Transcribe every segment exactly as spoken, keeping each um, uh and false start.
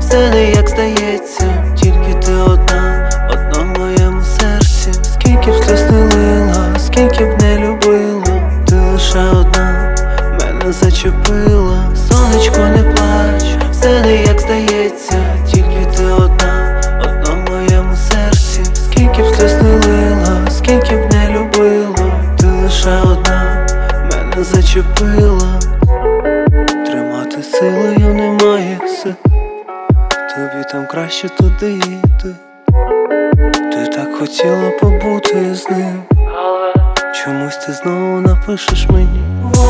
все не як здається, тільки ти одна, одна в моєму серці. Скільки б сльоз не лила, скільки б не любила, ти лише одна мене зачепила. Сонечко, не плач, все не як здається, тільки ти одна, одна в моєму серці. Скільки б сльоз не лила, скільки б не любила, ти лише одна мене зачепила. Тримати силою немає сил, тобі там краще туди йти. Ти так хотіла побути з ним, чомусь ти знову напишеш мені.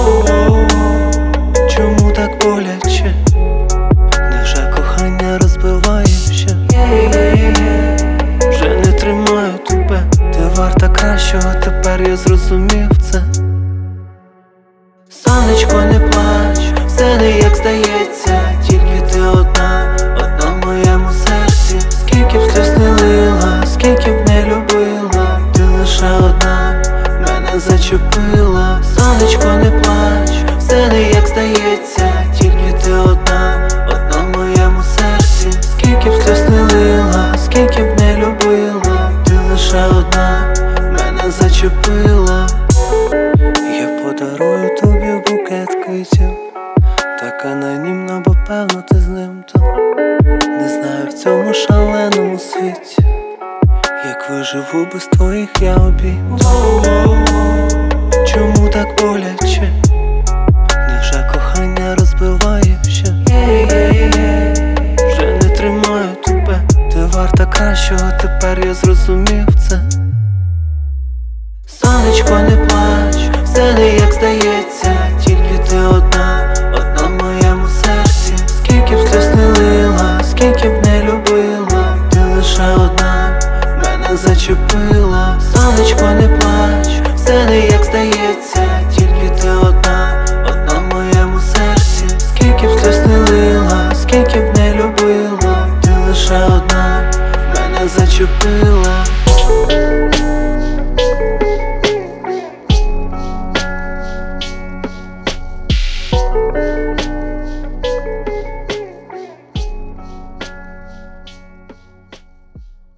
Чому так боляче? Невже кохання розбиває ще? Вже не тримаю тебе, ти варта кращого, тепер я зрозумів це. Сонечко, не плач, все не як здається, тільки ти одна, одна в моєму серці. Скільки б сльоз не лила, скільки б не любила, ти лише одна мене зачепила. Сонечко, не плач, все не як здається, тільки ти одна, одна в моєму серці. Скільки б сльоз не лила, скільки б не любила, ти лише одна мене зачепила. Я подарую тобі букет квітів, так анонімно, бо певно ти з ним там. Не знаю в цьому шаленому світі, як виживу без твоїх я обійму. Чому так боляче?